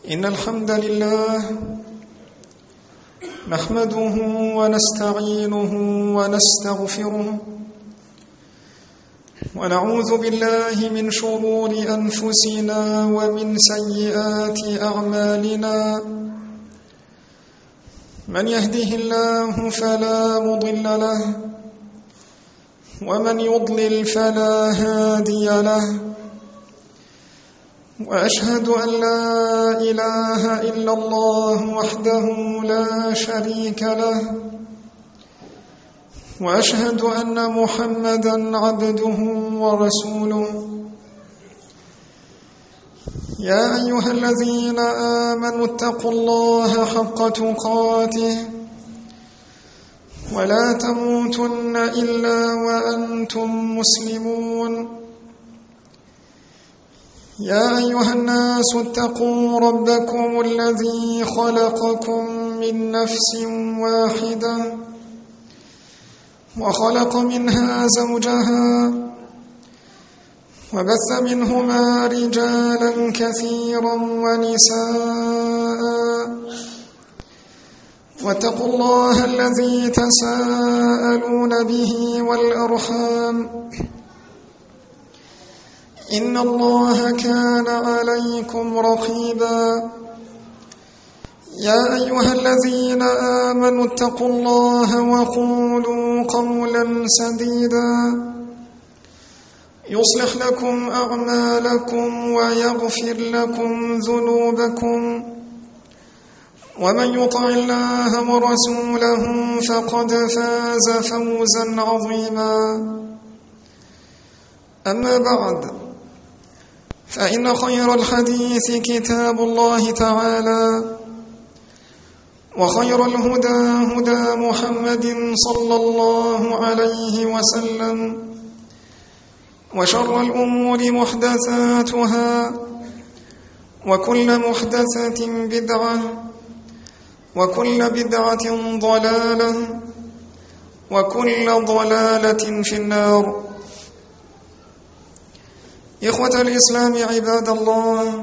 إن الحمد لله نحمده ونستعينه ونستغفره ونعوذ بالله من شرور أنفسنا ومن سيئات أعمالنا. من يهده الله فلا مضل له ومن يضلل فلا هادي له، وأشهد أن لا إله إلا الله وحده لا شريك له، وأشهد أن محمدًا عبده ورسوله. يا أيها الذين آمنوا اتقوا الله حق تقاته ولا تموتن إلا وأنتم مسلمون. يا أيها الناس اتقوا ربكم الذي خلقكم من نفس واحدة وخلق منها زوجها وبث منهما رجالا كثيرا ونساء، واتقوا الله الذي تساءلون به والأرحام إن الله كان عليكم رقيبا. يا أيها الذين آمنوا اتقوا الله وقولوا قولا سديدا يصلح لكم أعمالكم ويغفر لكم ذنوبكم، ومن يطع الله ورسوله فقد فاز فوزا عظيما. أما بعد، فإن خير الحديث كتاب الله تعالى، وخير الهدى هدى محمد صلى الله عليه وسلم، وشر الأمور محدثاتها، وكل محدثة بدعة، وكل بدعة ضلالة، وكل ضلالة في النار. إخوة الإسلام عباد الله،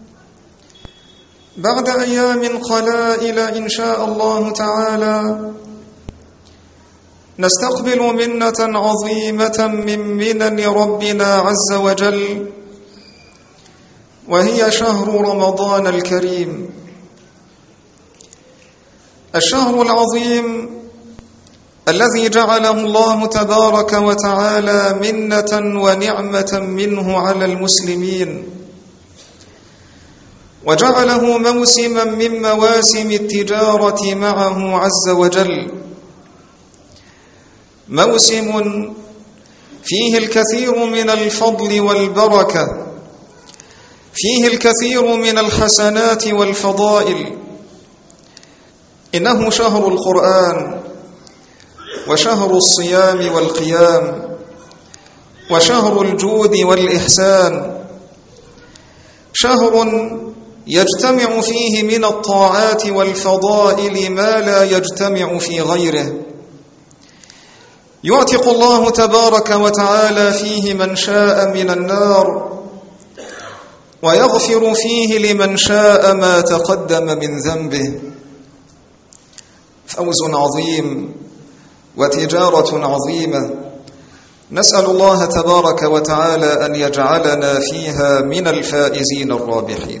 بعد أيام قلائل إن شاء الله تعالى نستقبل منة عظيمة من منن ربنا عز وجل، وهي شهر رمضان الكريم، الشهر العظيم الذي جعله الله تبارك وتعالى منة ونعمة منه على المسلمين، وجعله موسما من مواسم التجارة معه عز وجل، موسم فيه الكثير من الفضل والبركة، فيه الكثير من الحسنات والفضائل. إنه شهر القرآن، وشهر الصيام والقيام، وشهر الجود والإحسان، شهر يجتمع فيه من الطاعات والفضائل ما لا يجتمع في غيره. يعتق الله تبارك وتعالى فيه من شاء من النار، ويغفر فيه لمن شاء ما تقدم من ذنبه. فوز عظيم وتجارة عظيمة، نسأل الله تبارك وتعالى أن يجعلنا فيها من الفائزين الرابحين.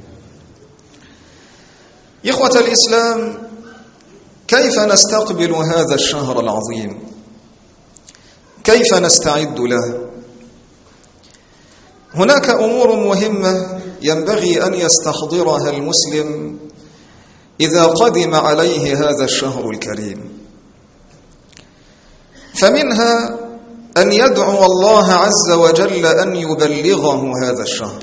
إخوة الإسلام، كيف نستقبل هذا الشهر العظيم؟ كيف نستعد له؟ هناك أمور مهمة ينبغي أن يستحضرها المسلم إذا قدم عليه هذا الشهر الكريم، فمنها أن يدعو الله عز وجل أن يبلغه هذا الشهر.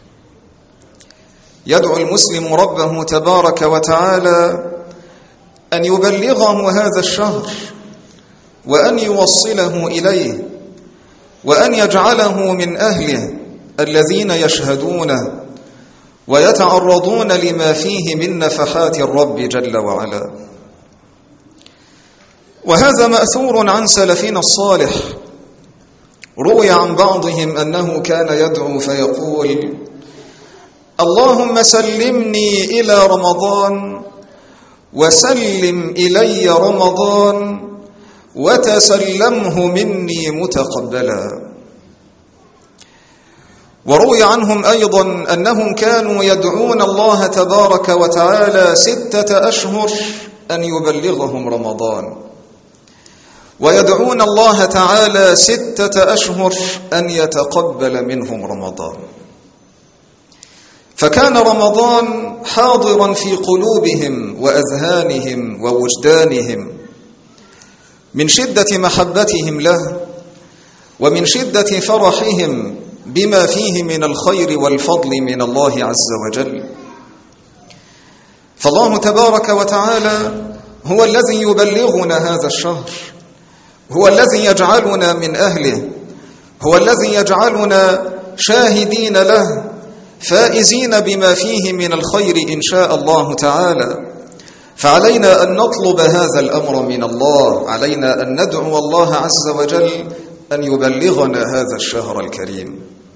يدعو المسلم ربه تبارك وتعالى أن يبلغه هذا الشهر، وأن يوصله إليه، وأن يجعله من أهله الذين يشهدونه ويتعرضون لما فيه من نفحات الرب جل وعلا. وهذا مأثور عن سلفنا الصالح، روي عن بعضهم أنه كان يدعو فيقول: اللهم سلمني إلى رمضان وسلم إلي رمضان وتسلمه مني متقبلا. وروي عنهم أيضا أنهم كانوا يدعون الله تبارك وتعالى 6 أشهر أن يبلغهم رمضان، ويدعون الله تعالى 6 أشهر أن يتقبل منهم رمضان. فكان رمضان حاضرا في قلوبهم وأذهانهم ووجدانهم من شدة محبتهم له ومن شدة فرحهم بما فيه من الخير والفضل من الله عز وجل. فالله تبارك وتعالى هو الذي يبلغنا هذا الشهر، هو الذي يجعلنا من أهله، هو الذي يجعلنا شاهدين له فائزين بما فيه من الخير إن شاء الله تعالى. فعلينا أن نطلب هذا الأمر من الله، علينا أن ندعو الله عز وجل أن يبلغنا هذا الشهر الكريم.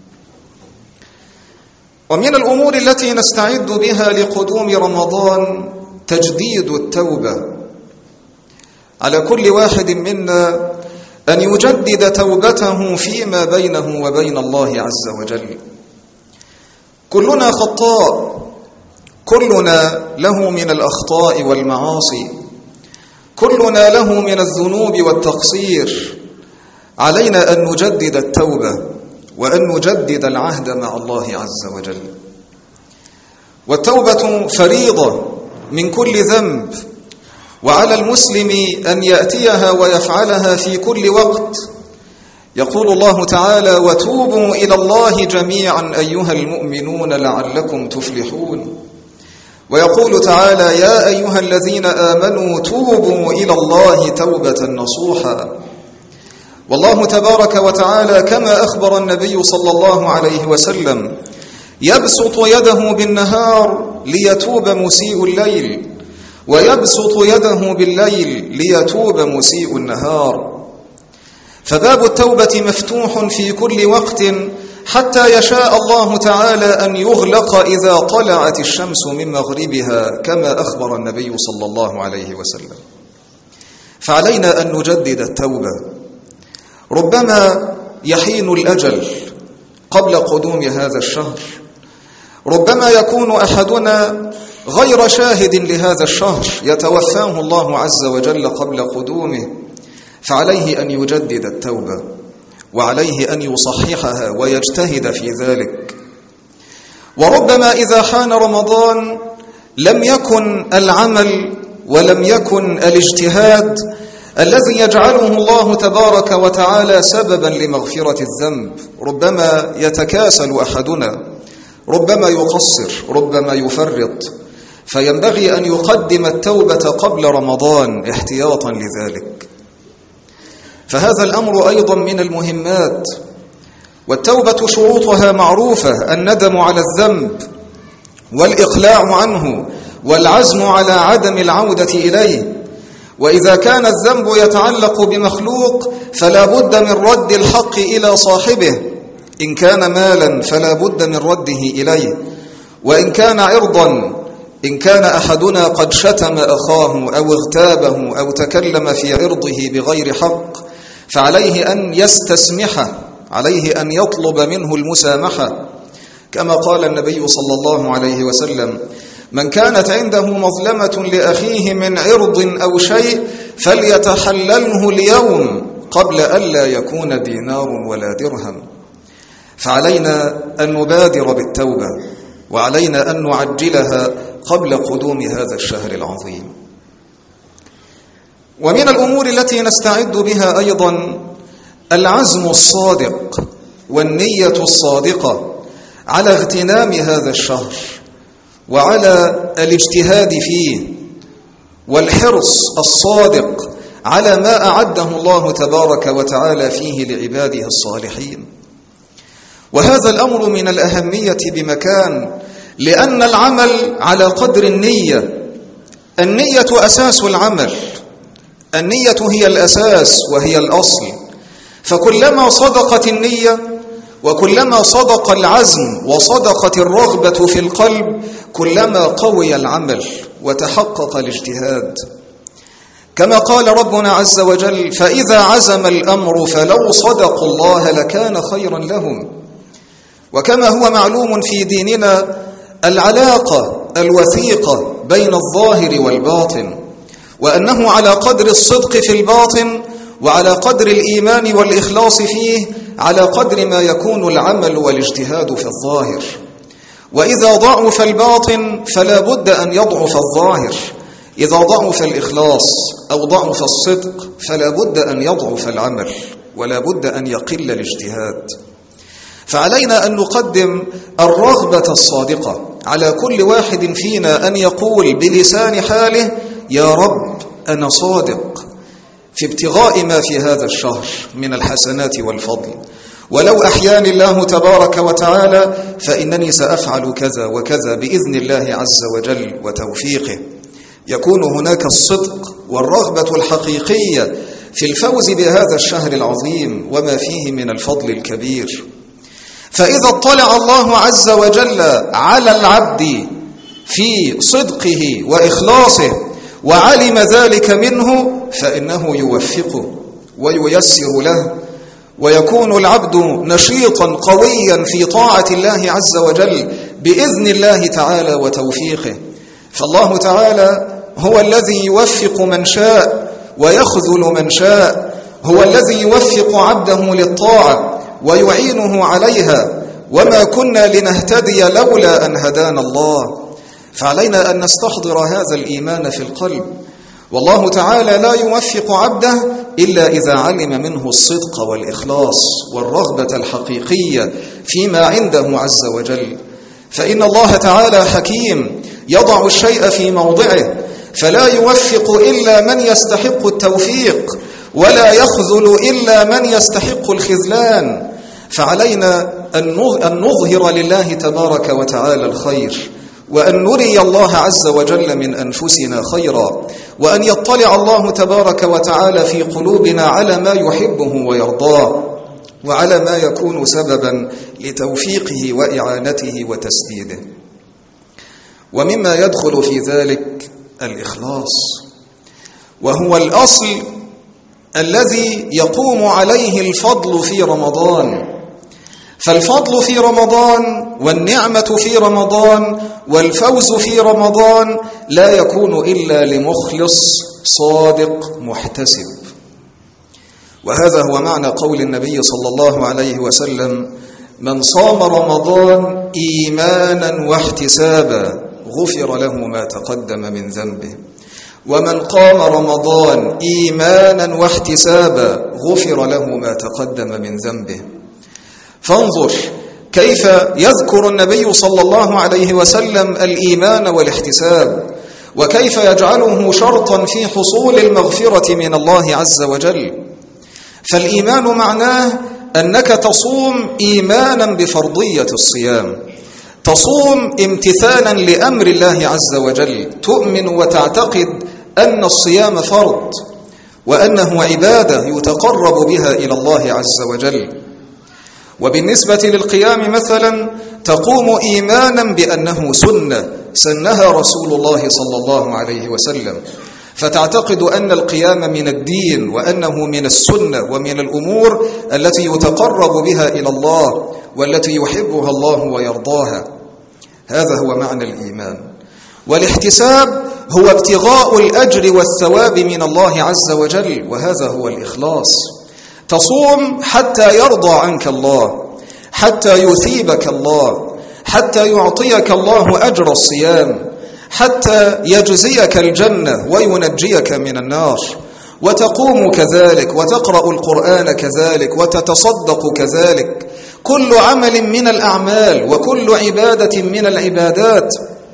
ومن الأمور التي نستعد بها لقدوم رمضان تجديد التوبة. على كل واحد منا أن يجدد توبته فيما بينه وبين الله عز وجل. كلنا خطاء، كلنا له من الأخطاء والمعاصي، كلنا له من الذنوب والتقصير. علينا أن نجدد التوبة وأن نجدد العهد مع الله عز وجل. والتوبة فريضة من كل ذنب، وعلى المسلم أن يأتيها ويفعلها في كل وقت. يقول الله تعالى: وتوبوا إلى الله جميعا أيها المؤمنون لعلكم تفلحون. ويقول تعالى: يا أيها الذين آمنوا توبوا إلى الله توبة نصوحا. والله تبارك وتعالى كما أخبر النبي صلى الله عليه وسلم يبسط يده بالنهار ليتوب مسيء الليل، ويبسط يده بالليل ليتوب مسيء النهار. فباب التوبة مفتوح في كل وقت حتى يشاء الله تعالى أن يغلق إذا طلعت الشمس من مغربها كما أخبر النبي صلى الله عليه وسلم. فعلينا أن نجدد التوبة. ربما يحين الأجل قبل قدوم هذا الشهر، ربما يكون أحدنا غير شاهد لهذا الشهر، يتوفاه الله عز وجل قبل قدومه، فعليه أن يجدد التوبة وعليه أن يصححها ويجتهد في ذلك. وربما إذا حان رمضان لم يكن العمل ولم يكن الاجتهاد الذي يجعله الله تبارك وتعالى سببا لمغفرة الذنب. ربما يتكاسل أحدنا، ربما يقصر، ربما يفرط، فينبغي أن يقدم التوبة قبل رمضان احتياطا لذلك. فهذا الأمر أيضا من المهمات. والتوبة شروطها معروفة: الندم على الذنب والإقلاع عنه والعزم على عدم العودة إليه. وإذا كان الذنب يتعلق بمخلوق فلا بد من رد الحق إلى صاحبه، إن كان مالا فلا بد من رده إليه، وإن كان عرضا، إن كان أحدنا قد شتم أخاه أو اغتابه أو تكلم في عرضه بغير حق فعليه أن يستسمحه، عليه أن يطلب منه المسامحة، كما قال النبي صلى الله عليه وسلم: من كانت عنده مظلمة لأخيه من عرض أو شيء فليتحلله اليوم قبل ألا يكون دينار ولا درهم. فعلينا أن نبادر بالتوبة، وعلينا أن نعجلها قبل قدوم هذا الشهر العظيم. ومن الأمور التي نستعد بها أيضا العزم الصادق والنية الصادقة على اغتنام هذا الشهر وعلى الاجتهاد فيه، والحرص الصادق على ما أعده الله تبارك وتعالى فيه لعباده الصالحين. وهذا الأمر من الأهمية بمكان، لأن العمل على قدر النية. النية أساس العمل، النية هي الأساس وهي الأصل. فكلما صدقت النية وكلما صدق العزم وصدقت الرغبة في القلب كلما قوي العمل وتحقق الاجتهاد. كما قال ربنا عز وجل: فإذا عزم الأمر فلو صدقوا الله لكان خيرا لهم. وكما هو معلوم في ديننا العلاقة الوثيقة بين الظاهر والباطن، وأنه على قدر الصدق في الباطن وعلى قدر الإيمان والإخلاص فيه على قدر ما يكون العمل والاجتهاد في الظاهر. وإذا ضعف الباطن فلا بد أن يضعف الظاهر، إذا ضعف الإخلاص أو ضعف الصدق فلا بد أن يضعف العمل ولا بد أن يقل الاجتهاد. فعلينا أن نقدم الرغبة الصادقة على كل واحد فينا أن يقول بلسان حاله: يا رب أنا صادق في ابتغاء ما في هذا الشهر من الحسنات والفضل، ولو أحياني الله تبارك وتعالى فإنني سأفعل كذا وكذا بإذن الله عز وجل وتوفيقه. يكون هناك الصدق والرغبة الحقيقية في الفوز بهذا الشهر العظيم وما فيه من الفضل الكبير. فإذا اطلع الله عز وجل على العبد في صدقه وإخلاصه وعلم ذلك منه فإنه يوفقه وييسر له، ويكون العبد نشيطا قويا في طاعة الله عز وجل بإذن الله تعالى وتوفيقه. فالله تعالى هو الذي يوفق من شاء ويخذل من شاء، هو الذي يوفق عبده للطاعة ويعينه عليها، وما كنا لنهتدي لولا أن هدانا الله. فعلينا أن نستحضر هذا الإيمان في القلب، والله تعالى لا يوفق عبده إلا إذا علم منه الصدق والإخلاص والرغبة الحقيقية فيما عنده عز وجل. فإن الله تعالى حكيم يضع الشيء في موضعه، فلا يوفق إلا من يستحق التوفيق ولا يخذل إلا من يستحق الخذلان. فعلينا أن نظهر لله تبارك وتعالى الخير، وأن نري الله عز وجل من أنفسنا خيرا، وأن يطلع الله تبارك وتعالى في قلوبنا على ما يحبه ويرضاه وعلى ما يكون سببا لتوفيقه وإعانته وتسديده. ومما يدخل في ذلك الإخلاص، وهو الأصل الذي يقوم عليه الفضل في رمضان. فالفضل في رمضان والنعمة في رمضان والفوز في رمضان لا يكون إلا لمخلص صادق محتسب. وهذا هو معنى قول النبي صلى الله عليه وسلم: من صام رمضان إيمانا واحتسابا غفر له ما تقدم من ذنبه، ومن قام رمضان إيمانا واحتسابا غفر له ما تقدم من ذنبه. فانظر كيف يذكر النبي صلى الله عليه وسلم الإيمان والاحتساب، وكيف يجعله شرطا في حصول المغفرة من الله عز وجل. فالإيمان معناه أنك تصوم إيمانا بفرضية الصيام، تصوم امتثالا لأمر الله عز وجل، تؤمن وتعتقد أن الصيام فرض وأنه عبادة يتقرب بها إلى الله عز وجل. وبالنسبة للقيام مثلا تقوم إيمانا بأنه سنة سنها رسول الله صلى الله عليه وسلم، فتعتقد أن القيام من الدين وأنه من السنة ومن الأمور التي يتقرب بها إلى الله والتي يحبها الله ويرضاها. هذا هو معنى الإيمان. والاحتساب هو ابتغاء الأجر والثواب من الله عز وجل، وهذا هو الإخلاص. تصوم حتى يرضى عنك الله، حتى يثيبك الله، حتى يعطيك الله أجر الصيام، حتى يجزيك الجنة وينجيك من النار. وتقوم كذلك، وتقرأ القرآن كذلك، وتتصدق كذلك. كل عمل من الأعمال وكل عبادة من العبادات،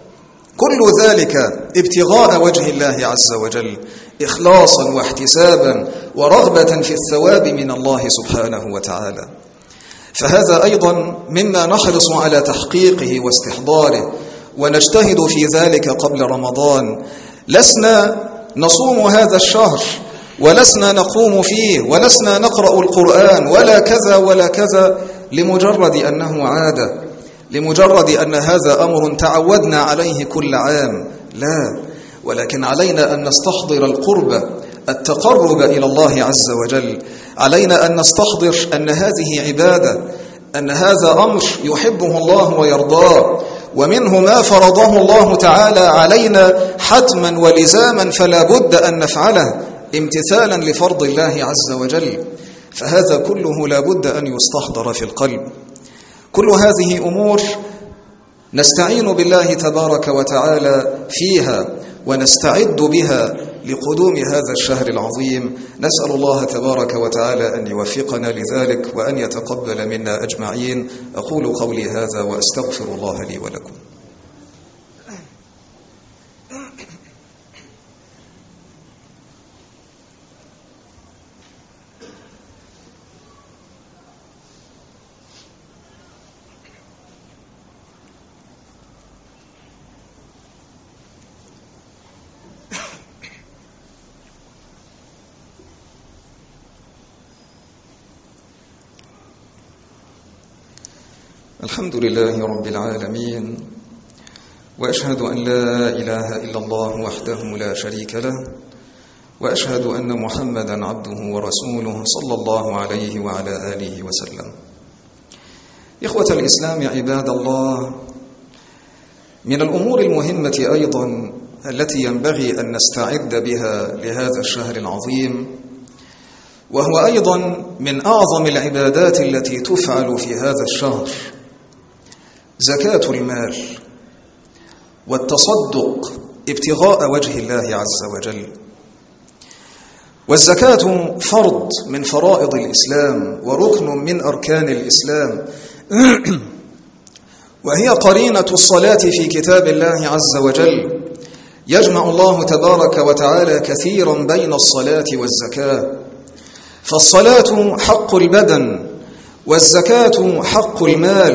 كل ذلك ابتغاء وجه الله عز وجل، إخلاصا واحتسابا ورغبة في الثواب من الله سبحانه وتعالى. فهذا أيضا مما نحرص على تحقيقه واستحضاره، ونجتهد في ذلك قبل رمضان. لسنا نصوم هذا الشهر ولسنا نقوم فيه ولسنا نقرأ القرآن ولا كذا ولا كذا لمجرد أنه عادة، لمجرد أن هذا أمر تعودنا عليه كل عام، لا، ولكن علينا أن نستحضر القرب، التقرب إلى الله عز وجل. علينا أن نستحضر أن هذه عبادة، أن هذا أمر يحبه الله ويرضاه، ومنه ما فرضه الله تعالى علينا حتما ولزاما فلا بد أن نفعله امتثالا لفرض الله عز وجل. فهذا كله لا بد أن يستحضر في القلب. كل هذه أمور نستعين بالله تبارك وتعالى فيها ونستعد بها لقدوم هذا الشهر العظيم. نسأل الله تبارك وتعالى أن يوفقنا لذلك وأن يتقبل منا أجمعين. أقول قولي هذا وأستغفر الله لي ولكم. الحمد لله رب العالمين، وأشهد أن لا إله إلا الله وحده لا شريك له، وأشهد أن محمدا عبده ورسوله صلى الله عليه وعلى آله وسلم. إخوة الإسلام عباد الله، من الأمور المهمة أيضا التي ينبغي أن نستعد بها لهذا الشهر العظيم، وهو أيضا من أعظم العبادات التي تفعل في هذا الشهر، زكاة المال والتصدق ابتغاء وجه الله عز وجل. والزكاة فرض من فرائض الإسلام وركن من أركان الإسلام، وهي قرينة الصلاة في كتاب الله عز وجل. يجمع الله تبارك وتعالى كثيرا بين الصلاة والزكاة، فالصلاة حق البدن والزكاة حق المال.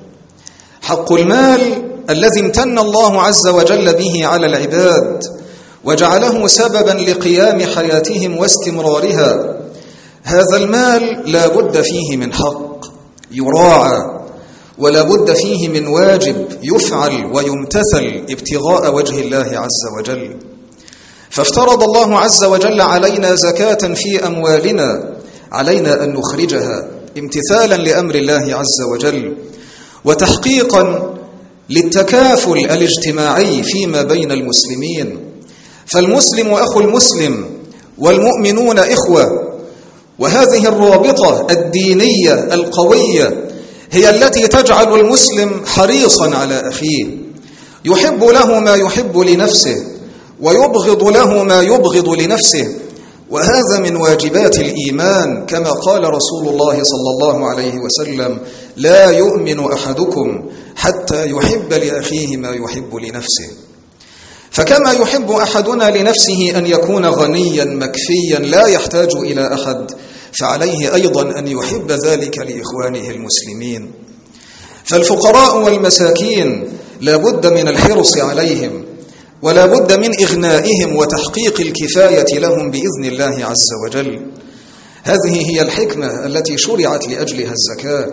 حق المال الذي امتن الله عز وجل به على العباد وجعله سببا لقيام حياتهم واستمرارها. هذا المال لا بد فيه من حق يراعى، ولا بد فيه من واجب يفعل ويمتثل ابتغاء وجه الله عز وجل. فافترض الله عز وجل علينا زكاة في أموالنا، علينا أن نخرجها امتثالا لأمر الله عز وجل، وتحقيقا للتكافل الاجتماعي فيما بين المسلمين. فالمسلم أخو المسلم والمؤمنون إخوة، وهذه الرابطة الدينية القوية هي التي تجعل المسلم حريصا على أخيه، يحب له ما يحب لنفسه ويبغض له ما يبغض لنفسه. وهذا من واجبات الإيمان، كما قال رسول الله صلى الله عليه وسلم: لا يؤمن أحدكم حتى يحب لأخيه ما يحب لنفسه. فكما يحب أحدنا لنفسه أن يكون غنيا مكفيا لا يحتاج إلى أحد، فعليه أيضا أن يحب ذلك لإخوانه المسلمين. فالفقراء والمساكين لا بد من الحرص عليهم، ولا بد من إغنائهم وتحقيق الكفاية لهم بإذن الله عز وجل. هذه هي الحكمة التي شرعت لأجلها الزكاة.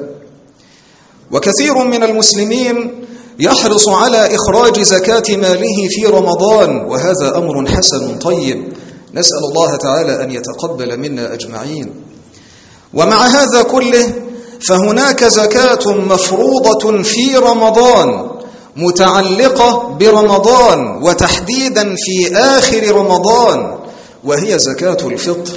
وكثير من المسلمين يحرص على إخراج زكاة ماله في رمضان، وهذا أمر حسن طيب، نسأل الله تعالى أن يتقبل منا أجمعين. ومع هذا كله فهناك زكاة مفروضة في رمضان متعلقة برمضان، وتحديدا في آخر رمضان، وهي زكاة الفطر.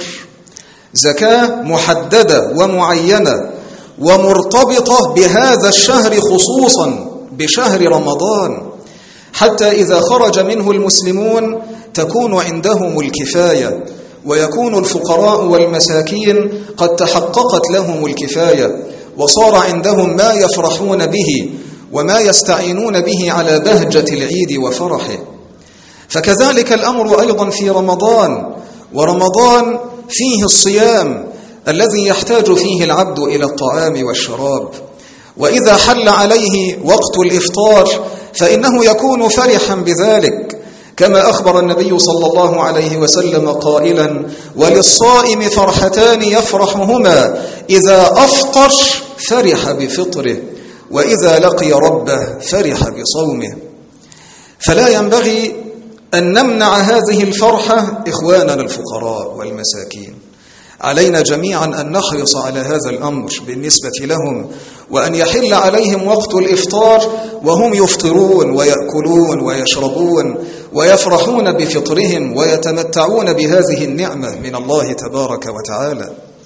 زكاة محددة ومعينة ومرتبطة بهذا الشهر، خصوصا بشهر رمضان، حتى إذا خرج منه المسلمون تكون عندهم الكفاية، ويكون الفقراء والمساكين قد تحققت لهم الكفاية، وصار عندهم ما يفرحون به وما يستعينون به على بهجة العيد وفرحه. فكذلك الأمر أيضا في رمضان، ورمضان فيه الصيام الذي يحتاج فيه العبد إلى الطعام والشراب، وإذا حل عليه وقت الإفطار فإنه يكون فرحا بذلك، كما أخبر النبي صلى الله عليه وسلم قائلا: وللصائم فرحتان يفرحهما، إذا أفطر فرح بفطره، وإذا لقي ربه فرح بصومه. فلا ينبغي أن نمنع هذه الفرحة إخواننا الفقراء والمساكين. علينا جميعا أن نحرص على هذا الأمر بالنسبة لهم، وأن يحل عليهم وقت الإفطار وهم يفطرون ويأكلون ويشربون ويفرحون بفطرهم ويتمتعون بهذه النعمة من الله تبارك وتعالى.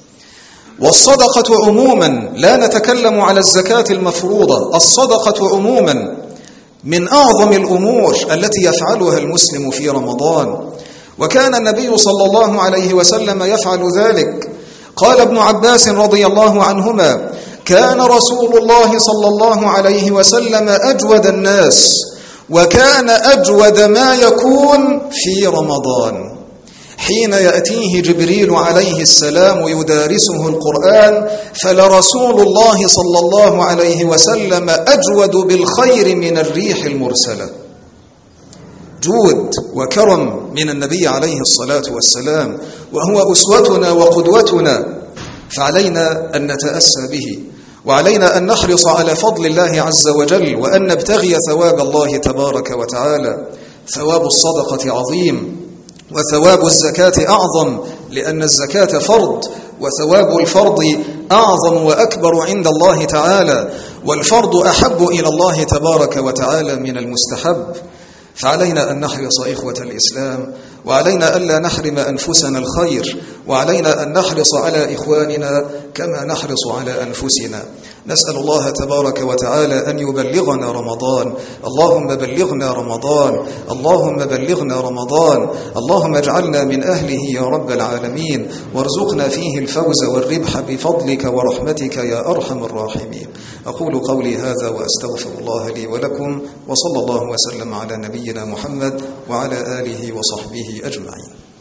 والصدقة عموما، لا نتكلم على الزكاة المفروضة، الصدقة عموما من أعظم الأمور التي يفعلها المسلم في رمضان، وكان النبي صلى الله عليه وسلم يفعل ذلك. قال ابن عباس رضي الله عنهما: كان رسول الله صلى الله عليه وسلم أجود الناس، وكان أجود ما يكون في رمضان، حين يأتيه جبريل عليه السلام يدارسه القرآن، فلرسول الله صلى الله عليه وسلم أجود بالخير من الريح المرسلة. جود وكرم من النبي عليه الصلاة والسلام، وهو أسوتنا وقدوتنا، فعلينا أن نتأسى به، وعلينا أن نحرص على فضل الله عز وجل، وأن نبتغي ثواب الله تبارك وتعالى. ثواب الصدقة عظيم، وثواب الزكاة أعظم، لأن الزكاة فرض، وثواب الفرض أعظم وأكبر عند الله تعالى، والفرض أحب إلى الله تبارك وتعالى من المستحب. فعلينا أن نحرص إخوة الإسلام، وعلينا ألا نحرم أنفسنا الخير، وعلينا أن نحرص على إخواننا كما نحرص على أنفسنا. نسأل الله تبارك وتعالى أن يبلغنا رمضان. اللهم بلغنا رمضان، اللهم بلغنا رمضان، اللهم اجعلنا من أهله يا رب العالمين، وارزقنا فيه الفوز والربح بفضلك ورحمتك يا أرحم الراحمين. أقول قولي هذا وأستغفر الله لي ولكم، وصلى الله وسلم على نبينا محمد وعلى آله وصحبه أجمعين.